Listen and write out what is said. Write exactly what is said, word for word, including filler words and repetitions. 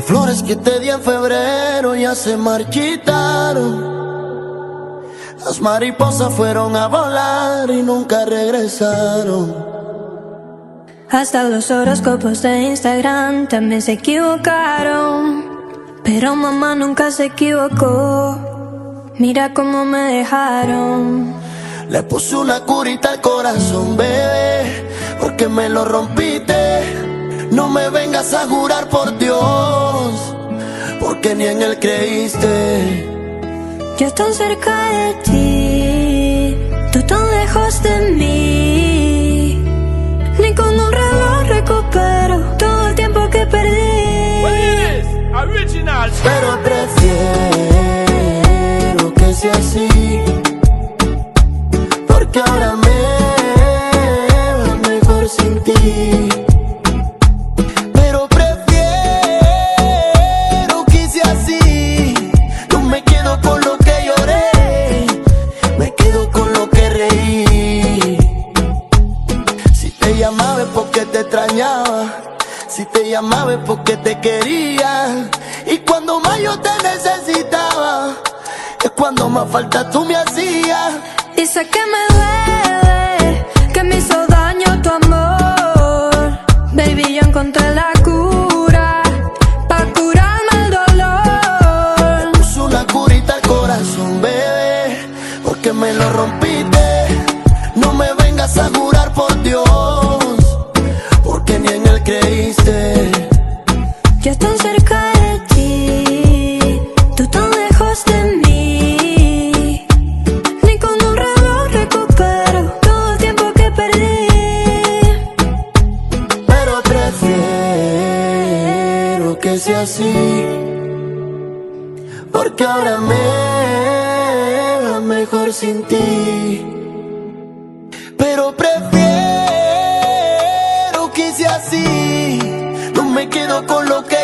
flores que te di en febrero ya se marchitaron. Las mariposas fueron a volar y nunca regresaron. Hasta los horóscopos de Instagram también se equivocaron, pero mamá nunca se equivocó. Mira cómo me dejaron. Le puse una curita al corazón, bebé, porque me lo rompiste. No me vengas a jurar por Dios, porque ni en él creíste. Yo tan cerca de ti, tú tan lejos de mí. Ni con un reloj recupero todo el tiempo que perdí. Original. Pero prefiero que sea así, porque ahora me va mejor sin ti. Pero prefiero que sea así. No me quedo con lo que lloré, me quedo con lo que reí. Si te llamaba es porque te extrañaba, si te llamaba es porque te quería. Y cuando más yo te necesitaba, es cuando más falta tú me hacías. Y sé que me duele, que me hizo daño tu amor. Baby, yo encontré la cura, pa' curarme el dolor. Le puse una curita al corazón, bebé, porque me lo rompiste. No me vengas a jurar por Dios, porque ni en él creíste. Yo tan cerca de ti, tú tan lejos de mí. Ni con un reloj recupero todo el tiempo que perdí. Pero prefiero que sea así, porque ahora me va mejor sin ti. Pero prefiero que sea así, no me quedo con lo que